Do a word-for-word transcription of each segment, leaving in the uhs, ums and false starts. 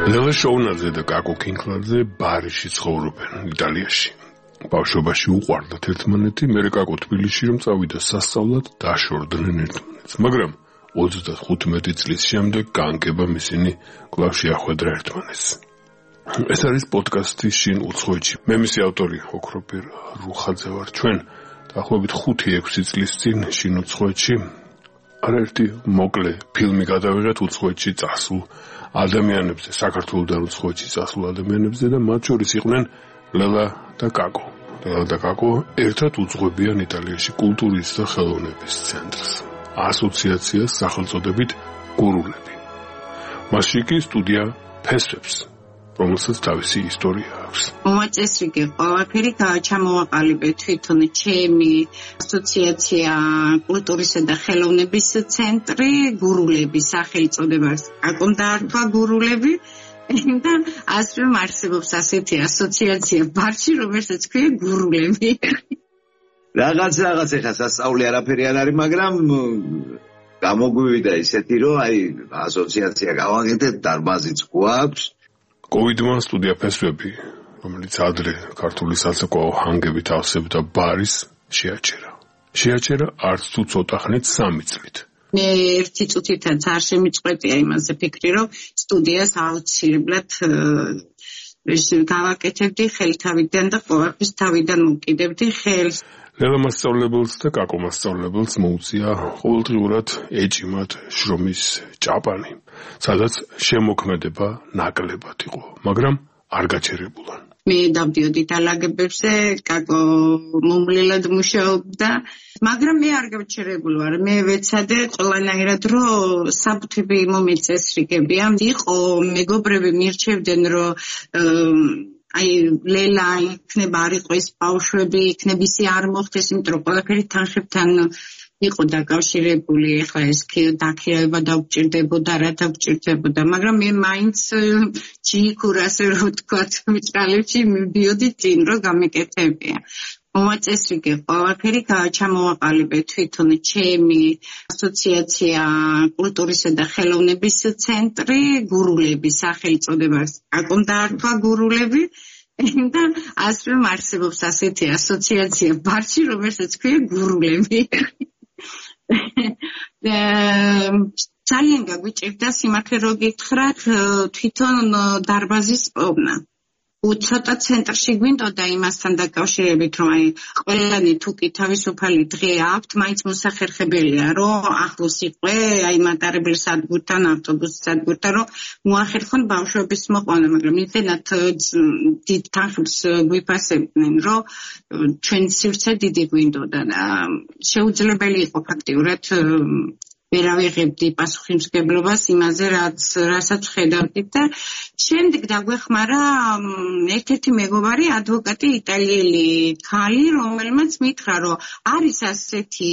ლელა შოუნაძე და კაკო კინკლაძე ბარიში ცხოვრობენ იტალიაში. ბავშვობაში უყვარდათ ერთმანეთი, მერე კაკო თბილისში რომ წავიდა სასწავლად, დაშორდნენ ერთმანეთს. მაგრამ ოცდახუთმეტი წლის შემდეგ განკებამ ისინი კვლავ შეახვედრა ერთმანეთს. ეს არის პოდკასტი შინ უცხოეთში. მე მისი ავტორი ოქროპირ რუხაძე ვარ. ჩვენ დაახლოებით ხუთი ექვსი წლის წინ შინ უცხოეთში არაერთი მოკლე ფილმი გადავიღეთ უცხოეთში წასულ ადამიანებზე, საქართველოსთან უცხოეთში წასულ ადამიანებზე და მათ შორის იყვნენ ლელა და კაკო. ლელა და კაკო ერთად უძღვებიან იტალიაში კულტურის და ხელოვნების ცენტრს, ასოციაციას სახელწოდებით გურულები. მასში კი სტუდია ფესვებს, რომელსაც თავისი ისტორია აქვს. მოაწესრიგე ყველაფერი ჩამოვაყალიბე თვითონ ჩემი ასოციაცია კულტურისა და ხელოვნების ცენტრი გურულები სახელწოდება აკომ დაარქვა გურულები და ასე არსებობს ასეთი ასოციაცია ბარში რომელსაც ქვია გურულები. რაღაც რაღაც ეხა სასწაული არაფერი არ არის, მაგრამ გამოგვივიდა ისეთი რომ აი ასოციაცია გავაკეთეთ, დარბაზიც გვაქვს. კოვიდმა სტუდია ფესვები, რომელიც ადრე ქართული საცეკვაო ჰანგებით ავსებდა ბარის, შეაჩერა. შეაჩერა არც თუ ცოტა ხნით სამი წლით. მე ერთი წუთითაც არ შემიწყვეტია იმაზე ფიქრი, რომ სტუდიას აუცილებლად გავაკეთებდი ხელთავიდან და ყოველთვის თავიდან მოკიდებდი ხელს. ლელა მასწავლებელს და კაკო მასწავლებელს მოუწია ყოველდღიურად ეჭიმათ შრომის ჭაპანი, სადაც შემოქმედება ნაკლებად იყო, მაგრამ არ გაჩერებულან. მე დავდიოდი დალაგებებზე, კაკო მომლელად მუშაობდა, მაგრამ მე არ გავჩერებული ვარ. მე ვეცადე ყველანაირად რომ საბუთები მომეწესრიგებია. იყო მეგობრები მირჩევდნენ რომ აი ლელა იქნება არ იყოს ბავშვები, იქნება ისე არ მოხდეს, იმიტომ რომ ყველაფერი თანხებთან იყო დაკავშირებული. ეხლა ეს დაქირავება დაგვჭირდებოდა, რა დაგვჭირდებოდა, მაგრამ მე მაინც ჯიქურ ასე რომ ვთქვათ მიწალებში მივდიოდი წინ რომ გამეკეთებია. მოაწესრიგე ყველაფერი ჩამოვაყალიბე თვითონ ჩემი ასოციაცია კულტურისა და ხელოვნების ცენტრი გურულები სახელწოდება აკომ დაარქვა გურულები და ასე არსებობს ასეთი ასოციაცია ბარში რომელსაც ქვია გურულები. ძალიან გაგვიჭირდა სიმართლე რო გითხრათ თვითონ დარბაზის პოვნა. უცოტა ცენტრში გვინდოდა იმასთან დაკავშირებით, რომ აი ყველანი თუ კი თავისუფალი დღე აქვთ, მაინც მოსახერხებელია, რომ ახლოს იყვე აი მატარებლის სადგურთან, ავტობუსის სადგურთან, რომ მოახერხონ ბავშვების მოყვანა, მაგრამ იმდენად დიდ თანხებს გვიფასებდნენ, რომ ჩვენ სივრცე დიდი გვინდოდა და შეუძლებელი იყო ფაქტიურად ვერ ავიღებდი პასუხისმგებლობას იმაზე, რაც რასაც ხედავდით და შემდეგ დაგვეხმარა ერთ-ერთი მეგობარი ადვოკატი იტალიელი ქალი, რომელმაც მითხრა, რომ არის ასეთი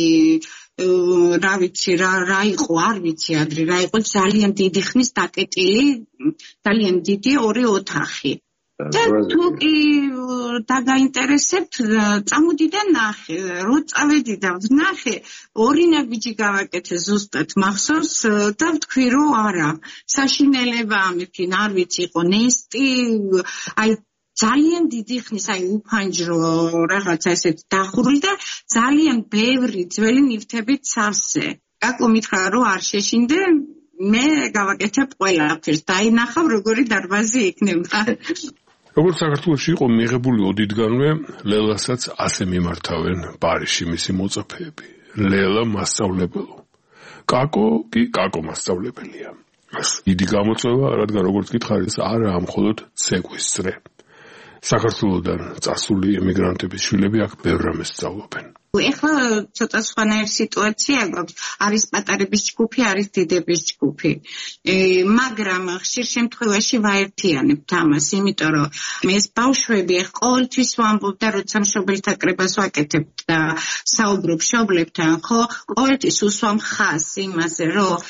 რა ვიცი რა რა იყო, არ ვიცი ადრე რა იყო, ძალიან დიდი ხნის დაკეტილი, ძალიან დიდი ორი ოთახი. და თუ კი დაგაინტერესებთ, წამოდი და ნახე, რო წავედი და ვნახე, ორი ნაბიჯი გავაკეთე ზუსტად მახსოვს და ვთქვი, რომ არა, საშინელება ამიფინ, არ ვიცი, იყო ნესტი, აი ძალიან დიდი ხნის, აი უფანჯრო რაღაცა ესეთ დახურული და ძალიან ბევრი ძველი ნივთებით სავსე. კაკო მითხრა, რომ არ შეშინდე, მე გავაკეთებ ყველაფერს, დაინახავ როგორი დარბაზი იქნება. როგორც საქართველოში იყო მიღებული ოდითგანვე, ლელასაც ასე მიმართავენ პარიზში მისი მოწაფეები. ლელა მასწავლებელო. კაკო კი კაკო მასწავლებელია. დიდი გამოწვევა, რადგან როგორც გითხარი, ეს არაა მხოლოდ ცეკვის წრე. საქართველოსთან წასული ემიგრანტების შვილები აქ ბევრ რამეს სწავლობენ. ეხლა ცოტა სხვანაირი სიტუაცია გვაქვს. არის პატარების ჯგუფი, არის დიდების ჯგუფი. მაგრამ ხშირ შემთხვევაში ვაერთიანებთ ამას, იმიტომ რომ ეს ბავშვები ყოველთვის ვამბობ და როცა მშობელთა კრებას ვაკეთებთ და საუბრობ მშობლებთან, ხო, ყოველთვის უსვამ ხაზს იმაზე, რომ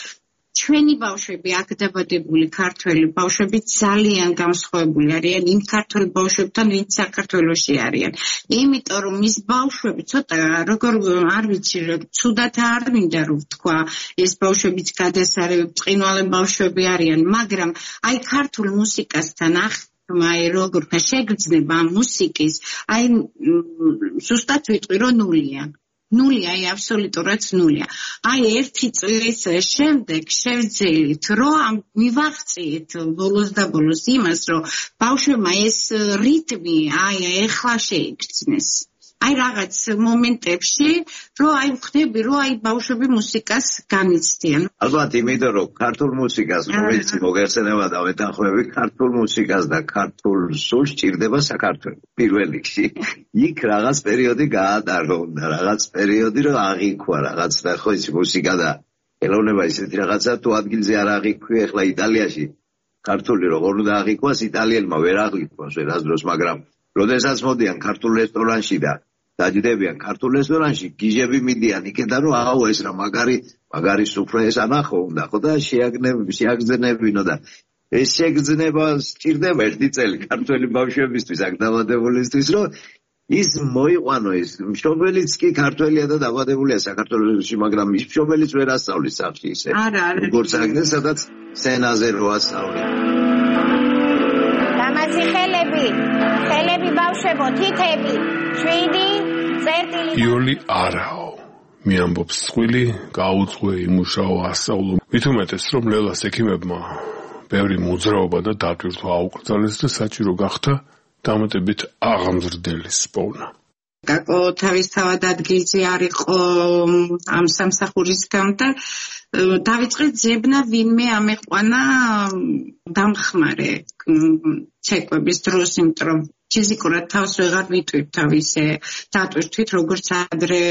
ჩვენი ბავშვები აქ დაბადებული ქართველი ბავშვები ძალიან განსხვავებული არიან იმ ქართველ ბავშვებთან, ვინც საქართველოში არიან. იმიტომ რომ ის ბავშვები ცოტა როგორ არ ვიცი, ცუდად არ მინდა რომ ვთქვა, ეს ბავშვებიც გადასარევი ბრწყინვალე ბავშვები არიან, მაგრამ აი ქართულ მუსიკასთან ახ აი როგორ შეგრძნება მუსიკის, აი ზუსტად ვიტყვი რომ ნულია. ნულია, აი აბსოლუტურად ნულია. აი ერთი წლის შემდეგ შევძელით, რომ მივაღწიეთ ბოლოს და ბოლოს იმას, რომ ბავშვებმა ეს რიტმი აი ეხლა შეიგრძნეს. აი რაღაც მომენტებში, რომ აი ვხდები, რომ აი ბავშვები მუსიკას განიცდიან. ალბათ იმიტომ, რომ ქართულ მუსიკას, რომელიც მოგეხსენება და მეთანხმები, ქართულ მუსიკას და ქართულ სულს ჭირდება საქართველო. პირველ რიგში, იქ რაღაც პერიოდი გაატარო და რაღაც პერიოდი რომ აღიქვა, რაღაც და ხო ის მუსიკა და ელოვნება ისეთი რაღაცა თუ ადგილზე არ აღიქვი, ახლა იტალიაში ქართული როგორ უნდა აღიქვას, იტალიელმა ვერ აღიქვას ვერასდროს, მაგრამ როდესაც მოდიან ქართულ რესტორანში და დაჯდებიან ქართულ რესტორანში, გიჟები მიდიან იქიდან, რომ აუ ეს რა მაგარი, მაგარი სუფრა ეს ანახო უნდა ხო და შეაგზნებინო და ეს შეგრძნება სჭირდება ერთი წელი ქართველი ბავშვებისთვის, აქ დაბადებულისთვის, რომ ის მოიყვანო ის მშობელიც კი ქართველია და დაბადებულია საქართველოში, მაგრამ ის მშობელიც ვერ ასწავლის სახში ისე. არა, არა. როგორც აგდეს, სადაც სცენაზე რო ასწავლე. დამაზი ხელები, ხელები ბავშვებო, თითები, შვიდი, წერტილი. იოლი არაო. მე ამბობს წყვილი, გაუძღვე, იმუშაო, ასწავლო. მით უმეტეს რომ ლელას ექიმებმა ბევრი მოძრაობა და დატვირთვა აუკრძალეს და საჭირო გახდა დამატებით აღამზრდელის პოვნა. გაკო თავისთავად ადგილზე არ იყო ამ სამსახურისგან და დავიწყე ძებნა ვინმე ამეყვანა დამხმარე ცეკვების დროს, იმიტომ რომ ფიზიკურად თავს ვეღარ ვიტვირთ თავისე დატვირთვით, როგორც ადრე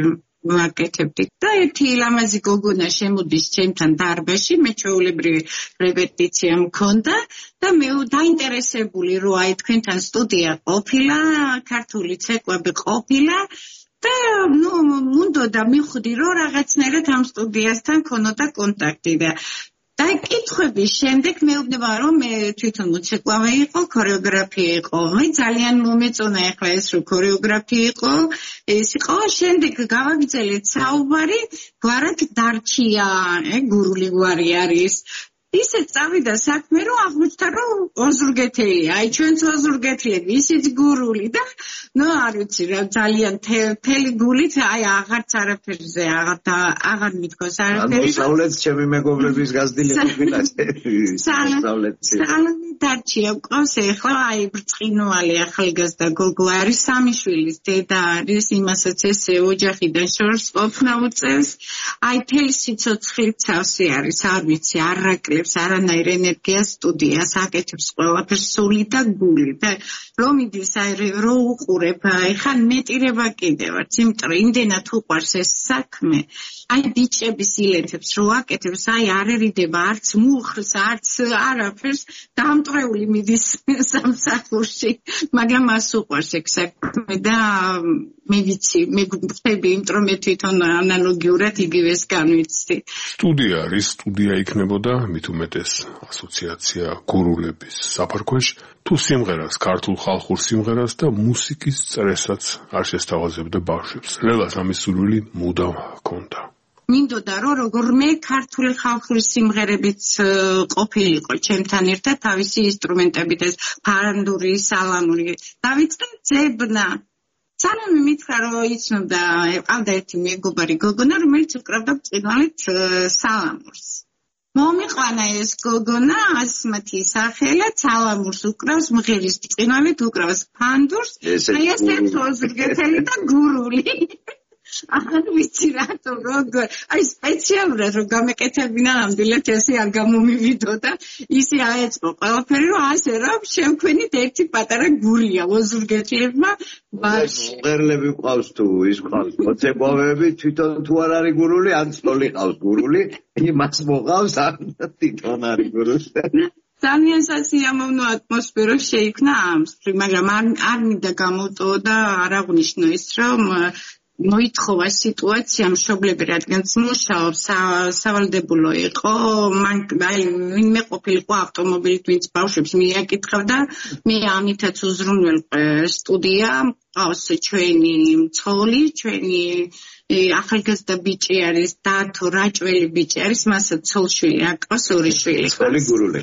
ვაკეთებდით და ერთი ლამაზი გოგონა შემოდის ჩემთან დარბაზში, მე ჩვეულებრივი რეპეტიცია მქონდა და მე დაინტერესებული რომ აი თქვენთან სტუდია ყოფილა, ქართული ცეკვები ყოფილა და ნუ მუნდოდა მივხვდი რომ რაღაცნაირად ამ სტუდიასთან ქონოდა კონტაქტი და დაიკითხების შემდეგ მეუბნება რომ მე თვითონ მოცეკვავე იყო, ქორეოგრაფია იყო. მე ძალიან მომეწონა ახლა ეს რომ ქორეოგრაფია იყო, ეს იყო. შემდეგ გავაგრძელეთ საუბარი, გვარად დარჩია, გურული გვარი არის. ისე წავიდა საქმე რომ აღმოჩნდა რომ ოზურგეთელია, აი ჩვენც ოზურგეთლები, ისიც გურული და ნუ არ ვიცი რა ძალიან თელი გულით აი აღარც არაფერზე აღარ აღარ მithქოს არაფერი. მოსავლეთ ჩემი მეგობრების გაზრდილი ყოფილაზე. მოსავლეთ. სალამი დარჩია ყავს ახლა აი ბრწყინვალე ახალგაზრდა გოგო არის, სამი შვილის დედა არის, იმასაც ესე ოჯახიდან შორს ყოფნა უწევს. აი თელი სიცოცხლით სავსე არის, არ ვიცი, არაკლებს არანაირ ენერგიას სტუდიას აკეთებს ყველაფერს სული და გული და რომ იდის აი რო უყურებ ეხლა მეტირება კიდევაც, იმიტომ რომ იმდენად უყვარს ეს საქმე, აი ბიჭების ილეთებს რო აკეთებს, აი არ ერიდება არც მუხლს, არც არაფერს, დამტვრეული მიდის სამსახურში, მაგრამ მას უყვარს ეგ საქმე და მე ვიცი, მე გვხვდები, იმიტომ რომ მე თვითონ ანალოგიურად იგივეს განვიცდი. სტუდია არის, სტუდია იქნებოდა მით უმეტეს ასოციაცია გურულების საფარქვეშ, თუ სიმღერას, ქართულ ხალხურ სიმღერას და მუსიკის წრესაც არ შესთავაზებდა ბავშვებს. ლელას ამის სურვილი მუდამ ჰქონდა. მინდოდა რომ როგორმე ქართული ხალხური სიმღერებიც ყოფილიყო ჩემთან ერთად თავისი ინსტრუმენტებით, ეს ფარანდური, სალამური. დავიწყე ძებნა. სალამი მითხრა რომ იცნობდა, ყავდა ერთი მეგობარი გოგონა, რომელიც უკრავდა ბრწყინვალედ სალამურს. მომიყვანა ეს გოგონა, ასმათი სახელად, სალამურს უკრავს, მღერის ბრწყინვალედ უკრავს ფანდურს, აი ეს ერთ ოზურგეთელი და გურული. აღარ ვიცი რატო როგორ აი სპეციალურად რომ გამეკეთებინა ნამდვილად ესე არ გამომივიდოდა ისე აეწყო ყველაფერი რომ ასე რომ შემქვენით ერთი პატარა გურია ოზურგეთლებმა ბარში მღერლები ყავს თუ ის ყავს მოცეკვავეები თვითონ თუ არ არის გურული ან სწოლი ყავს გურული იმას მოყავს ან თვითონ არის გურული ძალიან სასიამოვნო ატმოსფერო შეიქმნა ამ სფრ მაგრამ არ არ მინდა გამოვტო და არ აღნიშნო ის რომ მოითხოვა სიტუაცია მშობლები რადგანაც მუშაობს სავალდებულო იყო მან აი ვინმე ყოფილიყო ავტომობილით ვინც ბავშვებს მიაკითხავდა მე ამითაც უზრუნველყვე სტუდია ყავს ჩვენი ცოლი ჩვენი ახალგაზრდა ბიჭი არის დათო რაჭველი ბიჭი არის მასაც ცოლშვილი აკავს ორი შვილი ცოლი გურულე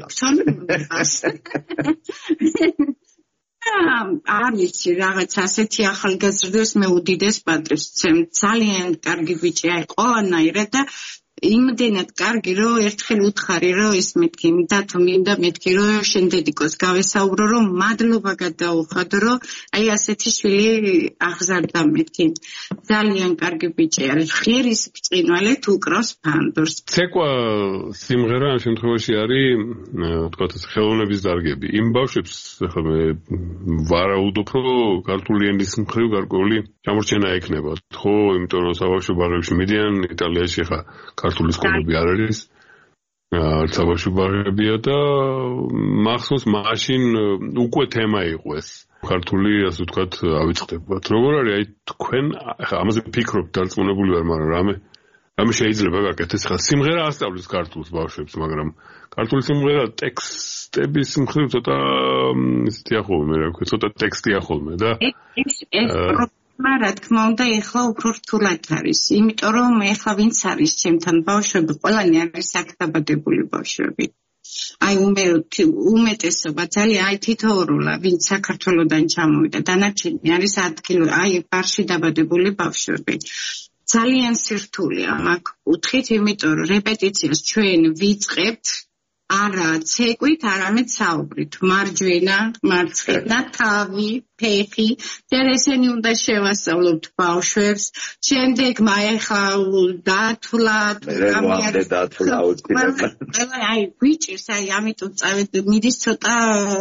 არის რაღაც ასეთი ახალგაზრდას მე უდიდეს პატრონს ვცემ ძალიან კარგი ბიჭი აი ყველანაირად და იმდენად კარგი რომ ერთხელ უთხარი რომ ის მეთქი დათო მინდა მეთქი რომ შენ დედიკოს გავესაუბრო რომ მადლობა გადაუხადო რომ აი ასეთი შვილი აღზარდა მეთქი ძალიან კარგი ბიჭი არის ღერის ბრწყინვალეთ უკრავს ფანდორს ცეკვა სიმღერა ამ შემთხვევაში არის თქვა ეს ხელოვნების დარგები იმ ბავშვებს ახლა მე ვარაუდობ რომ ქართული ენის მხრივ გარკვეული ჩამორჩენა ექნება ხო იმიტომ რომ საბავშვო ბაღებში მიდიან იტალიაში ახლა ქართული სკოლები არ არის არც საბავშვო ბაღებია და მახსოვს მაშინ უკვე თემა იყო ეს ქართული ასე ვთქვათ ავიწყდებათ როგორ არის აი თქვენ ახლა ამაზე ფიქრობთ დარწმუნებული ვარ მაგრამ რამე რამე შეიძლება გაკეთდეს ხა სიმღერა ასწავლის ქართულს ბავშვებს მაგრამ ქართული სიმღერა ტექსტების მხრივ ცოტა ისეთი ახოლმე რა ვქო ცოტა ტექსტია ხოლმე და ეს ეს რა თქმა უნდა ეხლა უფრო რთულად არის იმიტომ რომ ეხლა ვინც არის ჩემთან ბავშვები ყველანი არის აქ-დაბადებული ბავშვები აი უმეტესობა ძალიან აი თითოეულა ვინც საქართველოსდან ჩამოვიდა დანარჩენი არის ადგილი აი ბარში დაბადებული ბავშვები ძალიან სირთულეა მაგ კუთხით იმიტომ რომ რეპეტიციას ჩვენ ვიწყებთ არა ცეკვით, არამედ საუბრით. მარჯვენა, მარცხენა, თავი, ფეხი. და ესენი უნდა შევასწავლოთ ბავშვებს. შემდეგ მაეხა დათვლათ, გამიარეთ დათვლა უცბად. აი, გვიჭირს, აი, ამიტომ წავედ მიდის ცოტა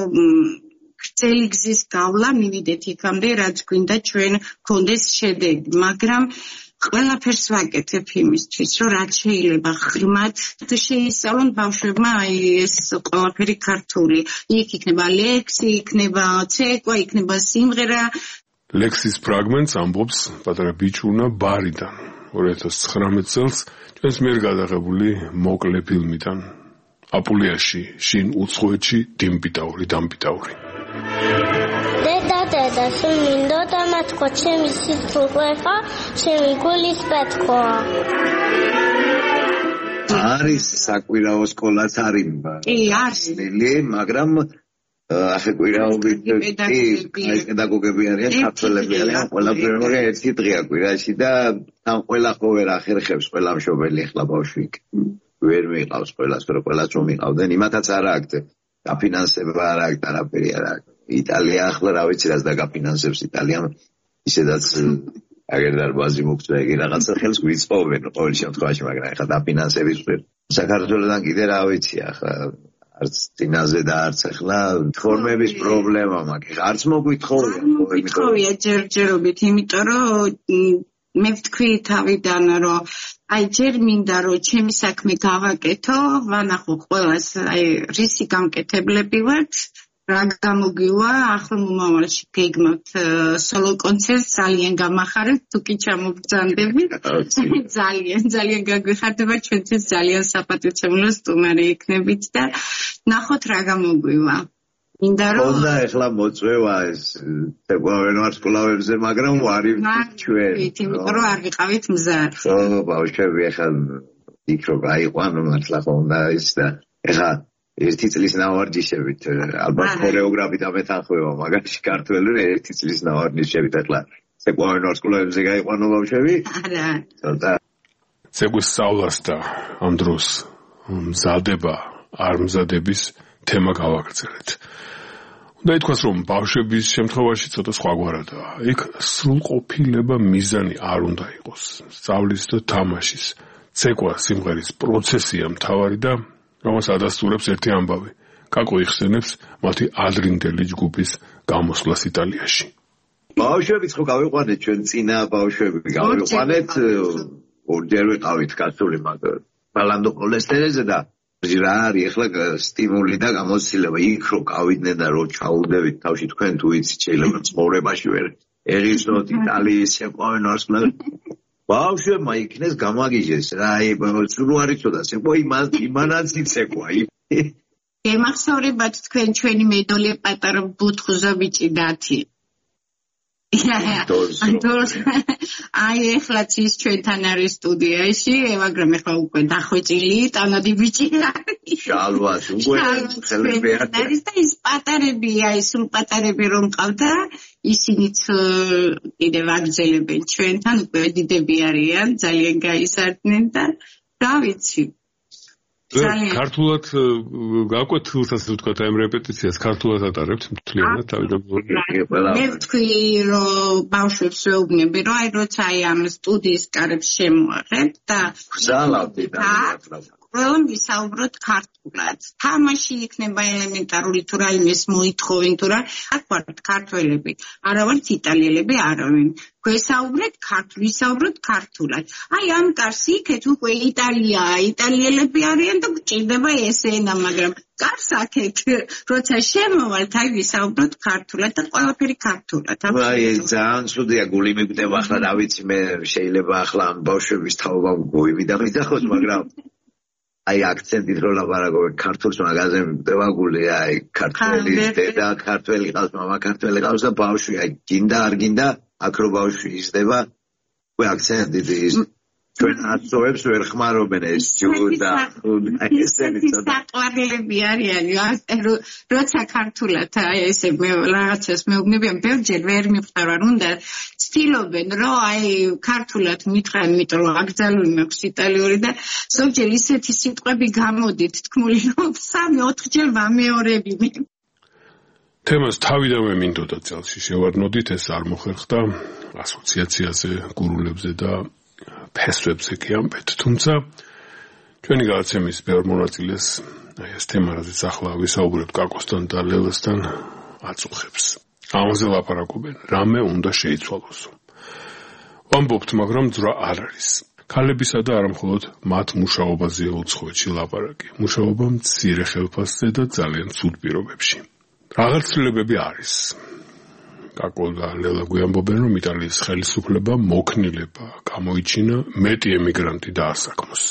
გრძელი გზის გავლა, მივიდეთ იქამდე, რაც გვინდა ჩვენ გქონდეს შედეგი, მაგრამ ყველაფერს ვაკეთებ იმისთვის, რომ რაც შეიძლება ღრმად შეისწავლონ ბავშვებმა აი ეს ყველაფერი ქართული. იქ იქნება ლექსი, იქნება ცეკვა, იქნება სიმღერა. ლექსის ფრაგმენტს ამბობს პატარა ბიჭუნა ბარიდან ორი ათას ცხრამეტ წელს ჩვენს მიერ გადაღებული მოკლე ფილმიდან აპულიაში შინ უცხოეთში დიმპიტაური დამპიტაური დედა სულ მინდოდა მათქვა ჩემი სიტყვება ჩემი გულის პეთქვა არის საკვირაო სკოლაც არის კი არის მაგრამ ახე კვირაობით კი პედაგოგები არიან ქართველები არიან ყველაფერი ერთი დღეა კვირაში და თან ყველა ხო ვერ ახერხებს ყველა მშობელი ახლა ბავშვი ვერ მიყავს ყველას რომ ყველას რომ მიყავდნენ იმათაც არ აქვს დაფინანსება არ აქვს არაფერი არ აქვს იტალია ახლა რა ვიცი რაც დაგაფინანსებს იტალიამ ისედაც აგერ დარბაზი მოგწვა იგი რაღაცა ხელს გვიწოვენ ყოველ შემთხვევაში მაგრამ ახლა დაფინანსების საქართველოსთან კიდე რა ვიცი ახლა არც წინაზე და არც ახლა ფორმების პრობლემა მაქვს არც მოგვითხოვია მოგვითხოვია ჯერჯერობით იმიტომ რომ მე ვთქვი თავიდან რომ აი ჯერ მინდა რომ ჩემი საქმე გავაკეთო ვანახო ყველას აი რისი გამკეთებლები ვართ რა გამოგივა ახლა მომავალში გეგმავთ სოლო კონცერტს ძალიან გამახარებთ თუ კი ჩამოგბრძანდებით ძალიან ძალიან გაგვიხარდება ჩვენთვის ძალიან საპატივცემულო სტუმარი იქნებით და ნახოთ რა გამოგვივა მინდა რომ ხონდა ახლა მოწვევა ეს თეგვავენ ვარსკვლავებზე მაგრამ ვარი ჩვენ იმიტომ რომ არ ვიყავით მზარ ხო ბავშვები ახლა იქ რო გაიყვანო მართლა ხონდა ის და ახლა ერთი წლის ნავარჯიშებით ალბათ ქორეოგრაფი და მეთანხმება მაგაში ქართველი ერთი წლის ნავარჯიშებით ახლა თეგვავენ ვარსკვლავებზე გაიყვანო ბავშვები არა ცოტა ცეგვის სწავლას და ამ დროს მზადება არ მზადების თემა გავაგრძელეთ. უნდა ითქვას, რომ ბავშვების შემთხვევაში ცოტა სხვაგვარადაა. იქ სრულყოფილება მიზანი არ უნდა იყოს. სწავლის და თამაშის, ცეკვა სიმღერის პროცესია მთავარი და რომელს ადასტურებს ერთი ამბავი. კაკო იხსენებს მათი ადრინდელი ჯგუფის გამოსვლას იტალიაში. ბავშვებიც ხო გავიყვანეთ ჩვენ წინა ბავშვები გავიყვანეთ ორჯერ ვიყავით კაცული მაგრამ ბალანდო კოლესტერეზე და რა არის ახლა სტიმული და გამოცდილება იქ რო გავიდნენ და რო ჩაუდებით თავში თქვენ თუ იცით შეიძლება ცხოვრებაში ვერ ეღიზოთ იტალიის შეყვავენ ვარსკვლავი ბავშვებმა იქნეს გამაგიჟეს რა აი სულ არ იცოდა სეკვა იმას იმანაც იცეკვა გემახსოვრებათ თქვენ ჩვენი მედოლე პატარა ბუთხუზა ბიჭი დათი აი ეხლაც ის ჩვენთან არის სტუდიაში მაგრამ ეხლა უკვე დახვეწილი ტანადი ბიჭი შალვას უკვე ხელები არის და ის პატარები აი სულ პატარები რომ ყავდა ისინიც კიდევ აგრძელებენ ჩვენთან უკვე დიდები არიან ძალიან გაისარდნენ და რა ვიცი ქართულად გაკვეთილს ასე ვთქვათ ამ რეპეტიციას ქართულად ატარებთ მთლიანად თავიდან მე ვთქვი რომ ბავშვებს ვეუბნები რომ აი როცა აი ამ სტუდიის კარებს შემოაღებ და გზალავდი და ყველამ ვისაუბროთ ქართულად თამაში იქნება ელემენტარული თუ რაიმეს მოითხოვენ თუ რა აქ ვართ ქართველები არა ვართ იტალიელები არავინ გვესაუბრეთ ქართულად ვისაუბროთ ქართულად აი ამ კარს იქეთ უკვე იტალიაა იტალიელები არიან და გჭირდება ეს ენა მაგრამ კარს აქეთ როცა შემოვალთ აი ვისაუბროთ ქართულად და ყველაფერი ქართულად აი ძალიან ცუდია გული მიგდება ახლა რა ვიცი მე შეიძლება ახლა ამ ბავშვების თაობა გოივიდა მიდახოს მაგრამ აი აქცენტით რო ლაპარაკობ ქართულს მაგაზე მდება გული აი ქართველი დედა ქართველი ყავს მამა ქართველი ყავს და ბავშვი აი გინდა არ გინდა აქ რო ბავშვი იზრდება უკვე აქცენტით ის ჩვენ აცოვებს ვერ ხმარობენ ეს ჯუდა აი ესენი საყვარელები არიან როცა ქართულად აი ესე მე რაღაცას მეუბნებიან ბევრჯერ ვერ მიხვდარ უნდა ცდილობენ რომ აი ქართულად მითხრან იმიტომ რომ აკრძალული მაქვს იტალიური და ზოგჯერ ისეთი სიტყვები გამოდით თქმული რომ სამი ოთხჯერ ვამეორებინე თემას თავიდანვე მინდოდა წელში შევარდნოდით ეს არ მოხერხდა ასოციაციაზე გურულებზე და ფესვებზე კი ამბეთ თუმცა ჩვენი გადაცემის ბევრ მონაწილეს აი ეს თემა რაზეც ახლა ვისაუბრებთ კაკოსთან და ლელასთან აწუხებს ამაზე ლაპარაკობენ რამე უნდა შეიცვალოსო ვამბობთ მაგრამ ძრა არ არის ქალებისა და არა მხოლოდ მათ მუშაობაზე უცხოეთში ლაპარაკი მუშაობა მცირე ხელფასზე და ძალიან ცუდ პირობებში რაღაც ცვლილებები არის კაკო და ლელა გვიამბობენ რომ იტალიის ხელისუფლება მოქნილება გამოიჩინა მეტი ემიგრანტი დაასაქმოს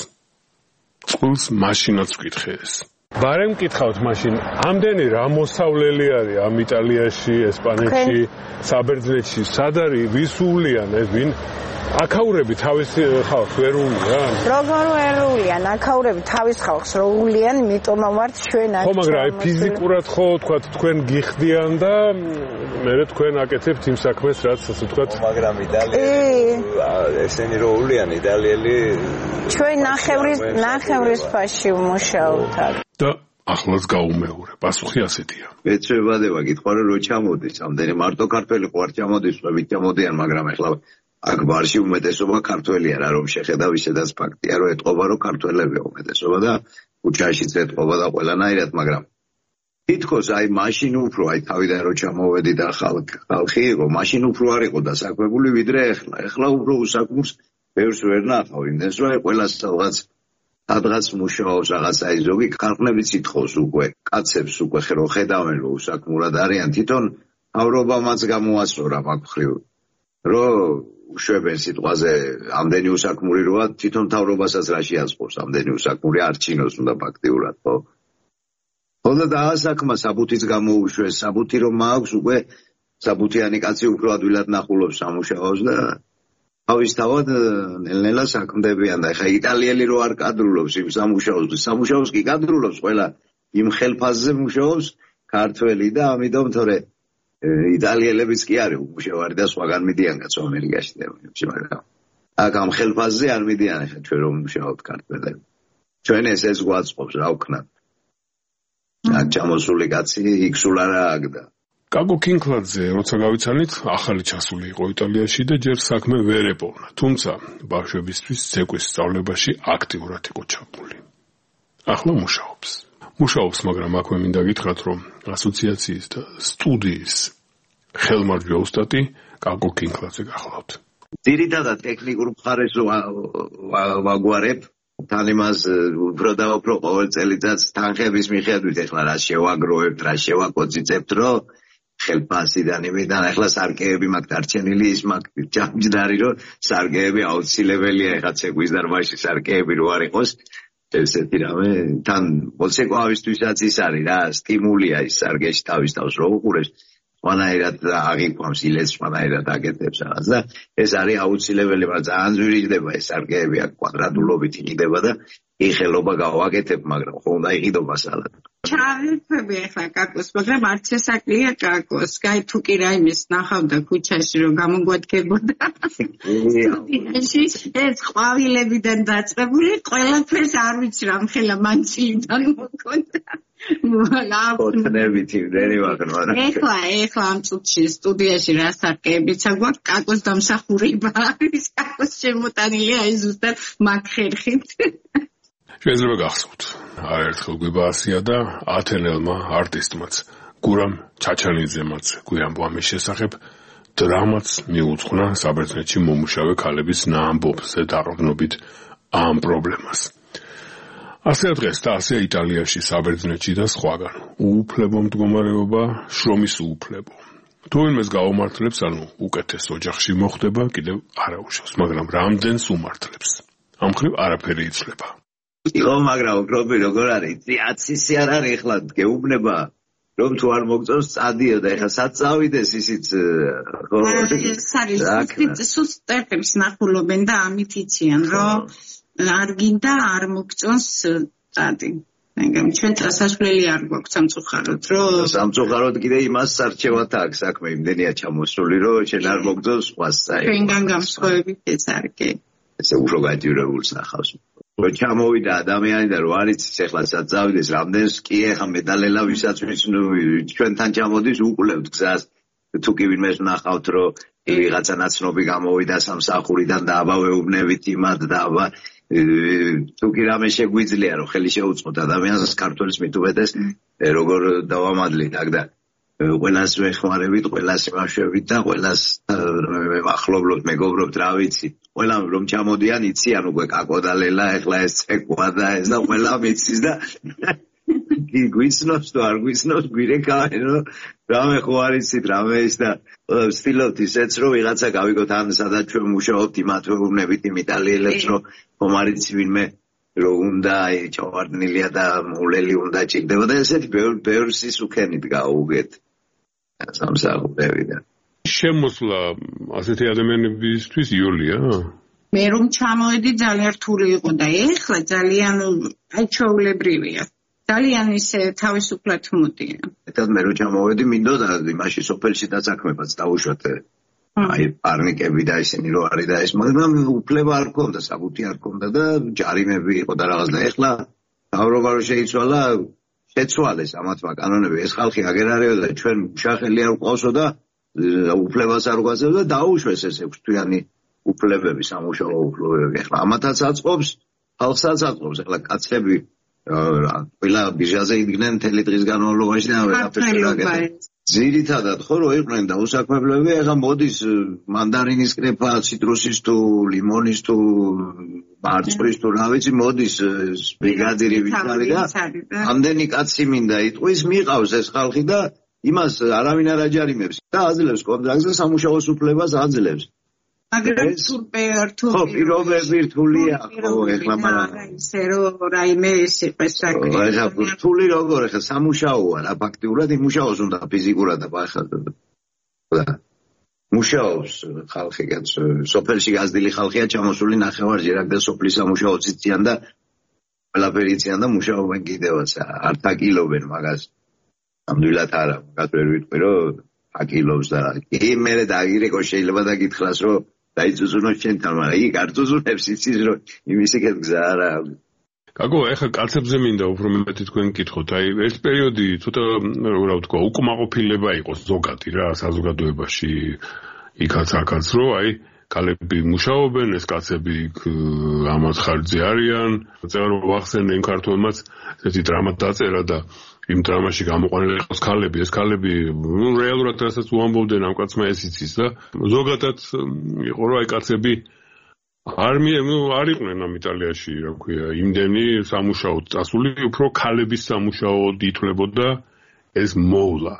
წყვილს მაშინაც ვკითხე ეს ბარემ მკითხავთ მაშინ ამდენი რა მოსავლელი არის ამ იტალიაში ესპანეთში საბერძნეთში სად არის ვის უვლიან ეს ვინ აქაურები თავის ხალხს ვერ უვლიან როგორ ვერ უვლიან აქაურები თავის ხალხს რო უვლიან მიტომა ვართ ჩვენ აქ ხო მაგრამ აი ფიზიკურად ხო თქვათ თქვენ გიხდიან და მე თქვენ აკეთებთ იმ საქმეს რაც ასე თქვათ მაგრამ იტალიელი ესენი რო უვლიან იტალიელი ჩვენ ნახევრის ნახევრის ფასში ვმუშაობთ აქ და ახლაც გაუმეორე პასუხი ასეთია ეცებადება კითხვა რომ ჩამოდის ამდენი მარტო ქართველი ყوار ჩამოდის ხვებით ჩამოდიან მაგრამ ახლა აქ ბარში უმეტესობა ქართველია რა რომ შეხედავ ისედაც ფაქტია რომ ეთყობა რომ ქართველებია უმეტესობა და ქუჩაშიც ეთყობა და ყველანაირად მაგრამ თითქოს აი მაშინ უფრო აი თავიდან რომ ჩამოვედი და ხალხი იყო მაშინ უფრო არ იყო დასაქმებული ვიდრე ახლა ახლა უფრო უსაქმურს ბევრს ვერ ნახავ იმდენს რომ აი ყველას რაღაც სადღაც მუშაობს რაღაც აი ზოგი ქალყნებიც ითხოვს უკვე კაცებს უკვე ხრო ხედავენ რომ უსაქმურად არიან თვითონ ავრობამაც გამოასწორა მაგ ხრივ რომ უშვებენ სიტყვაზე ამდენი უსაქმური როა თვითონ თავრობასაც რა შეაწყობს ამდენი უსაქმური არჩინოს უნდა ფაქტიურად ხო ხოდა დაასაქმა საბუთის გამოუშვეს საბუთი რომ მაქვს უკვე საბუთიანი კაცი უფრო ადვილად ნახულობს სამუშაოს და თავისთავად ნელ-ნელა საქმდებიან და ხა იტალიელი რო არ კადრულობს იმ სამუშაოს სამუშაოს კი კადრულობს ყველა იმ ხელფასზე მუშაობს ქართველი და ამიტომ თორე იტალიელებიც კი არის უმუშავარი და სხვაგან მიდიან კაცო ამერიკაში და მაგრამ აქ ამ ხელფასზე არ მიდიან ხა ჩვენ რომ მუშაობთ ქართველები ჩვენ ეს ეს გვაწყობს რა ვქნათ აქ ჩამოსული კაცი იქ სულ არა აგდა კაკო კინკლაძე როცა გავიცანით ახალი ჩასული იყო იტალიაში და ჯერ საქმე ვერ ეპოვნა თუმცა ბავშვებისთვის ცეკვის სწავლებაში აქტიურად იყო ჩაბმული ახლა მუშაობს მუშაობს მაგრამ აქვე მინდა გითხრათ რომ ასოციაციის და სტუდიის ხელმარჯვე ოსტატი კაკო კინკლაძე გახლავთ ძირითადად ტექნიკურ მხარეს ვაგვარებ თან იმას უფრო და უფრო ყოველ წელიწადს თანხების მიხედვით ეხლა რა შევაგროვებთ რა შევაკოწიწებთ რომ ხელფასიდან იმიდან ახლა სარკეები მაგ დარჩენილი ის მაგ ჯამჯდარი რომ სარკეები აუცილებელია ეხლა ცეკვის დარბაზში სარკეები რო არ იყოს ესეთი რამე თან მოცეკვავისთვისაც ის არის რა სტიმულია ის სარკეში თავის თავს რო უყურებს მანაერად აღიქვამს ილეთს მანაერად აკეთებს რაღაც და ეს არის აუცილებელი მაგრამ ძალიან ძვირიდება ეს სარკეები აქ კვადრატულობით იყიდება და იხელობა გავაკეთებ მაგრამ ხო უნდა იყიდობა სალად ჩავიფები ახლა კაკოს მაგრამ არც ესაკლია კაკოს კაი თუ კი რაიმეს ნახავდა ქუჩაში რომ გამოგვადგებოდა ეს ყვავილებიდან დაწყებული ყველაფერს არ ვიცი რამ ხელა მანცილიდან მოკონდა ოტნებით იმდენი ვაგნო რა ეხლა ეხლა ამ წუთში სტუდიაში რა სარკეებიც აქვს კაკოს დამსახურება არის კაკოს შემოტანილია აი ზუსტად მაგ ხერხით შეიძლება გახსოვთ არაერთხელ გვიბაასია და ათენელმა არტისტმაც გურამ ჩაჩანიძემაც გვიამბო ამის შესახებ დრამაც მიუძღვნა საბერძნეთში მომუშავე ქალების ნაამბობზე დაყრდნობით ამ პრობლემას ასე დღეს და ასე იტალიაში საბერძნეთში და სხვაგან უუფლებო მდგომარეობა შრომის უუფლებო თუ ვინმეს გაუმართლებს ანუ უკეთეს ოჯახში მოხდება კიდევ არაუშავს მაგრამ რამდენს უმართლებს ამ ხრივ არაფერი იცვლება იღო მაგრამ უკრობი როგორ არის ციაცისი არ არის ახლა გეუბნება რომ თუ არ მოგწონს წადიო და ახლა სად წავიდეს ისიც ხო არის სუსტებს ნახულობენ და ამით იციან რომ არ გინდა არ მოგწონს წადი მაგრამ ჩვენ წასასვლელი არ გვაქვს სამწუხაროდ რომ სამწუხაროდ კიდე იმას სარჩევათ აქვს საქმე იმდენია ჩამოსული რომ შენ არ მოგწონს ყვას საერთოდ ჩვენგან გამსხვავებით ეს არ კი ესე უფრო გაჯიურებულს ნახავს რომ ჩამოვიდა ადამიანი და რო არის ეხლა სად წავიდეს რამდენს კი ეხა მეტალელა ვისაც ჩვენთან ჩამოდის უყლებთ გზას თუ კი ვინმეს ნახავთ რომ ვიღაცა ნაცნობი გამოვიდა სამსახურიდან და აბა ვეუბნებით იმად და აბა თუ კი რამე შეგვიძლია რომ ხელი შეუწყოთ ადამიანს ქართველის მithuvedes როგორ დავამადლით აქ და ყველას ვეხმარებით ყველას ვაშვებით და ყველას ვახლობლობთ მეგობრობთ რა ვიცი ყველა რომ ჩამოდიან იციან უკვე კაკოდალელა ეხლა ეს ცეკვა და ეს და ყველა მიცის და კი გვიცნობს თუ არ გვიცნობს გვირეკავენ რომ რამე ხო არ იცით რამე ის და ვცდილობთ ისეც რომ ვიღაცა გავიგოთ ან სადაც ჩვენ მუშაობთ იმათ ვეუბნებით იმ იტალიელებს რომ ხომ არ იცი ვინმე რომ უნდა ჩავარდნილია და მოვლელი უნდა ჭირდება და ესეთი ბევრი სისუქენით გაუგეთ სამსახურებიდან შემოსვლა ასეთი ადამიანებისთვის იოლია მე რომ ჩამოვედი ძალიან რთული იყო და ეხლა ძალიან აი ჩაულებრივია ძალიან ისე თავისუფლად მოდიან ერთად მე რომ ჩამოვედი მინდოდა იმაში სოფელში დაწაქმებაც დაუშვათ აი პარნიკები და ისინი რო არის და ეს მაგრამ უფლება არ ქონდა საბუთი არ ქონდა და ჯარიმები იყო და რაღაც და ეხლა დავრობა რო შეიცვალა შეცვალეს ამათმა კანონები ეს ხალხი აგერ არისო და ჩვენ შახელი არ ყავსო და უფლებას არ უგაზავდა და დაუშვეს ეს ექვსთვიანი უფლებები სამუშაო უფლებები ეხლა ამათაც აწყობს ხალხსაც აწყობს ეხლა კაცები ყველა ბიჟაზე იდგნენ მთელი დღის განმავლობაში და ვერაფერს არ აკეთებდნენ ძირითადად ხო რო იყვნენ და უსაქმებლები ეხლა მოდის მანდარინის კრეფა ციტრუსის თუ ლიმონის თუ მარწყვის თუ რა ვიცი მოდის ბრიგადირი ვიცარი და ამდენი კაცი მინდა იტყვის მიყავს ეს ხალხი და იმას არავინ არ აჯარიმებს და აძლევს კონტრაქტზე სამუშაოს უფლებას აძლევს მაგრამ სუპერ თუ ხო პირობები რთულია ხო ეხლა მაგრამ ისე რომ რაიმე ეს იყოს საქმე ეხლა რთული როგორ ეხლა სამუშაოა რა ფაქტიურად იმუშაოს უნდა ფიზიკურად და და მუშაობს ხალხი სოფელში გაზრდილი ხალხია ჩამოსული ნახევარჯერაკ და სოფლის სამუშაოც იციან და ყველაფერი იციან და მუშაობენ კიდევაც არ თაკილობენ მაგას ნამდვილად არა მაგას ვერ ვიტყვი რომ აკილობს და კი მე დაგირეკო შეიძლება დაგითხრას რომ დაიწუზუნოს ჩვენთან მაგრამ იგი გაწუზუნებს იცის რომ იმის იქეთ გზა არა კაკო ეხლა კაცებზე მინდა უფრო მეტი თქვენ გკითხოთ აი ეს პერიოდი ცოტა რა ვთქვა უკმაყოფილება იყო ზოგადი რა საზოგადოებაში იქაც აქაც რომ აი ქალები მუშაობენ ეს კაცები ამათ ხარჯზე არიან წერო ვახსენე იმ ქართველმაც ესეთი დრამა დაწერა და იმ დრამაში გამოყვანილი იყოს ქალები ეს ქალები ნუ რეალურად რასაც უამბობდნენ ამ კაცმა ეს იცის და ზოგადად იყო რომ აი კაცები არ მე ნუ არ იყვნენ ამ იტალიაში რა ქვია იმდენი სამუშაო წასული უფრო ქალების სამუშაო ითვლებოდა ეს მოვლა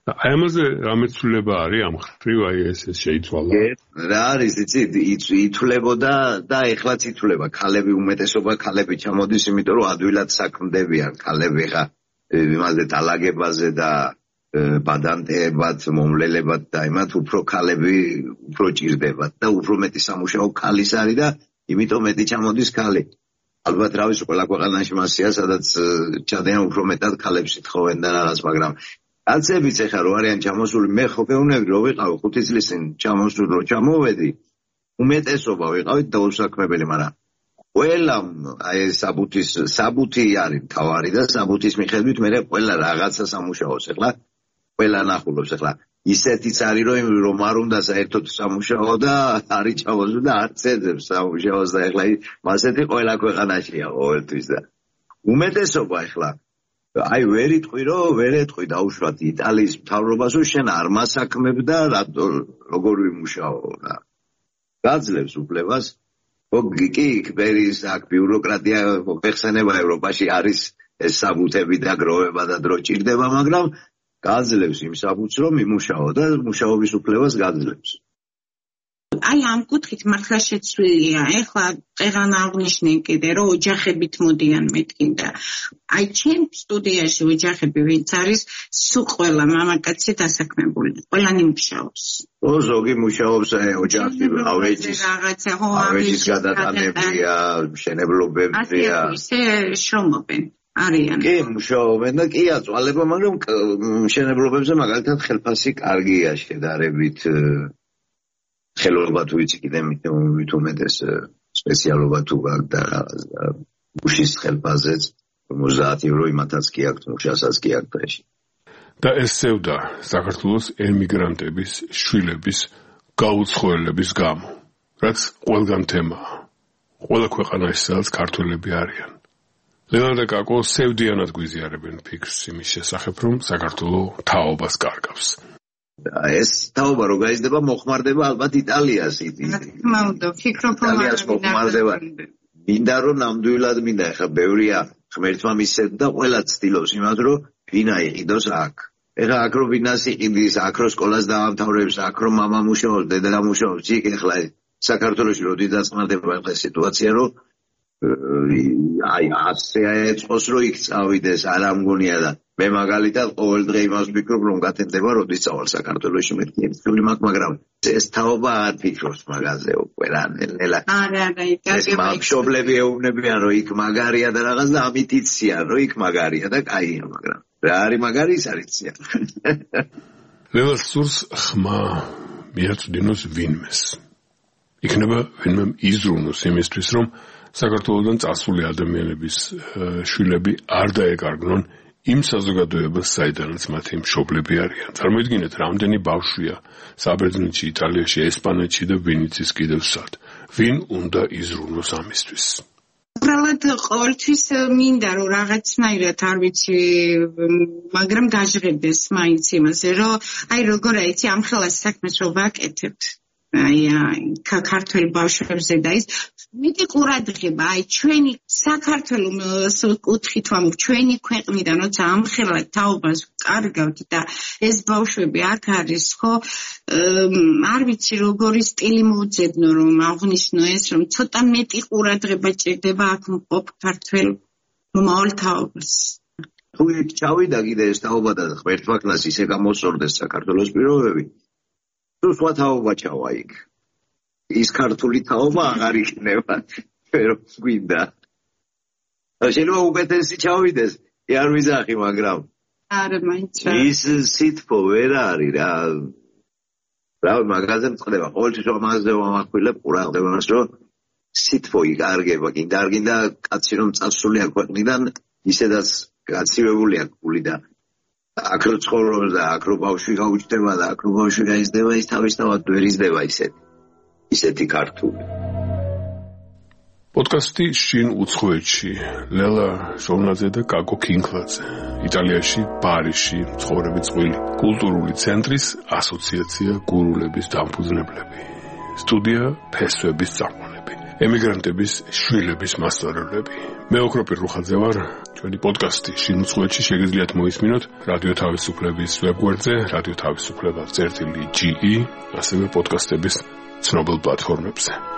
აი ამაზე რამე ცვლილება არის ამ ხრივ აი ეს შეიცვალა. რა არის იცით ითვლებოდა და ეხლაც ითვლება ქალები უმეტესობა ქალები ჩამოდის იმიტომ რომ ადვილად საქმდებიან ქალები ხა იმაზე დალაგებაზე და ბადანტებად მომლელებად და იმათ უფრო ქალები უფრო ჭირდებათ და უფრო მეტი სამუშაო ქალის არის და იმიტომ მეტი ჩამოდის ქალი. ალბათ რა ვიცი ყველა ქვეყანაში მასია სადაც ჩადიან უფრო მეტად ქალებს ითხოვენ და რაღაც მაგრამ კაცებიც ეხლა რო არიან ჩამოსული მე ხო გეუბნები რომ ვიყავი ხუთი წლის წინ ჩამოსული რომ ჩამოვედი უმეტესობა ვიყავით დაუსაქმებელი მაგრამ ყველა აი საბუთის საბუთი არის თავარი და საბუთის მიხედვით მე ყველა რაღაცა სამუშაოს ეხლა ყველა ნახულობს ეხლა ისეთიც არის რომ რომ არ უნდა საერთოდ სამუშაო და არის ჩამოსული და არც ეძებს სამუშაოს და ეხლა მასეთი ყველა ქვეყანაშია ყოველთვის და უმეტესობა ეხლა აი ვერ იტყვი რომ ვერ ეტყვი დაუშვათ იტალიის მთავრობას რომ შენ არ მასაქმებ და როგორ ვიმუშაო რა გაძლევს უფლებას კი იქ აქ ბიუროკრატია მოხსენება ევროპაში არის ეს საბუთები და გროვება და დრო ჭირდება მაგრამ გაძლევს იმ საბუთს რომ იმუშაო და მუშაობის უფლებას გაძლევს აი ამ კუთხით მართლა შეცვლილია ეხლა წერან აღნიშნე კიდე რომ ოჯახებით მოდიან მეთქინდა აი ჩემ სტუდიაში ოჯახები ვინც არის სულ ყველა მამაკაცი დასაქმებული ყველანი მუშაობს ო ზოგი მუშაობს ოჯახი ავეჯის რაღაცა ხო ავეჯის გადატანებია მშენებლობებია ასე შრომობენ არიან კი მუშაობენ და კი აწვალება მაგრამ მშენებლობებზე მაგალითად ხელფასი კარგია შედარებით ხელობა თუ იცი კიდე მით უმეტეს სპეციალობა თუ გაქვს და მუშის ხელფასზეც ორმოცდაათი ევრო იმათაც კი აქვს მუშასაც კი აქვს დღეში და ეს სევდა საქართველოს ემიგრანტების შვილების გაუცხოელების გამო რაც ყველგან თემაა ყველა ქვეყანაში სადაც ქართველები არიან ლელა და კაკო სევდიანად გვიზიარებენ ფიქრს იმის შესახებ რომ საქართველო თაობას კარგავს ეს თაობა რო გაიზრდება მოხმარდება ალბათ იტალიას თქმა უნდა ფიქრობ რომ იტალიას მოხმარდება მინდა რომ ნამდვილად მინდა ეხა ბევრია ღმერთმა მისცემ და ყველა ცდილობს იმას რომ ვინა იყიდოს აქ ეხა აქ რო ვინას იყიდის აქ რო სკოლას დაამთავრებს აქ რო მამა მუშაობს დედა მუშაობს იქ ეხლა საქართველოში რო დიძახმარდება ეხლა სიტუაცია რომ აი ასე ეწყოს რომ იქ წავიდეს არ ამგონია და მე მაგალითად ყოველ დღე იმას ვფიქრობ რომ გათენდება როდის წავალ საქართველოში მეთქი ერთეული მაგ მაგრამ ეს თაობა არ ფიქრობს მაგაზე უკვე რა ნელა არა არა იტალიაში მშობლები ეუბნებიან რომ იქ მაგარია და რაღაც და ამით იციან რომ იქ მაგარია და კაია მაგრამ რა არის მაგარი ის არ იციან ლელა სურს ხმა მიაწვდინოს ვინმეს იქნება ვინმე იზრუნოს იმისთვის რომ საქართველოდან წასული ადამიანების შვილები არ დაეკარგნონ იმ საზოგადოებას საიდანაც მათი მშობლები არიან. წარმოიდგინეთ, რამდენი ბავშვია საბერძნეთში, იტალიაში, ესპანეთში და ვინც ის კიდევ სად. ვინ უნდა იზრუნოს ამისთვის? უბრალოდ ყოველთვის მინდა რომ რაღაცნაირად არ ვიცი, მაგრამ გაჟღებდეს მაინც იმაზე, რომ აი როგორ აიცი ამ ხელას საქმეს რომ ვაკეთებთ. აი ქართველ ბავშვებზე და ის მეტი ყურადღება აი ჩვენი საქართველოს კუთხით ვამ ჩვენი ქვეყნიდან როცა ამხელა თაობას კარგავთ და ეს ბავშვები აქ არის ხო არ ვიცი როგორი სტილი მოუძებნო რომ აღნიშნო ეს რომ ცოტა მეტი ყურადღება ჭირდება აქ მყოფ ქართველ მომავალ თაობას თუ იქ ჩავიდა კიდე ეს თაობა და ღმერთმა კლას ისე გამოსწორდეს საქართველოს პირობები თუ სხვა თაობა ჩავა იქ ის ქართული თაობა აღარ იქნება pero გვინდა შეიძლება უკეთესი ჩავიდეს კი არ ვიზახი მაგრამ არა მაინც ის სიტყვა ვერ არის რა რა მაგაზე მწყდება ყოველთვის ამაზე ვამახვილებ ყურადღებას რომ სიტყვა იგარგება კიდე არ გინდა კაცი რომ წასულია ქვეყნიდან ისედაც გაცივებულია გული და აქ რო ცხოვრობს და აქ რო ბავშვი გაუჩნდება და აქ რო ბავშვი გაიზრდება ის თავისთავად ვერ იზრდება ისეთი ისეთი ქართული პოდკასტი შინ უცხოეთში ლელა ჟორნაძე და კაკო კინკლაძე იტალიაში პარიზში ცხოვრები წყვილი კულტურული ცენტრის ასოციაცია გურულების დამფუძნებლები სტუდია ფესვების წამყვანები ემიგრანტების შვილების მასწავლებლები მე ოქროპირ რუხაძე ვარ ჩვენი პოდკასტი შინუცვლეთში შეგიძლიათ მოისმინოთ რადიო თავისუფლების ვებგვერდზე, რადიო თავისუფლება წერტილი ჯი ი, ასევე პოდკასტების ცნობილ პლატფორმებზე.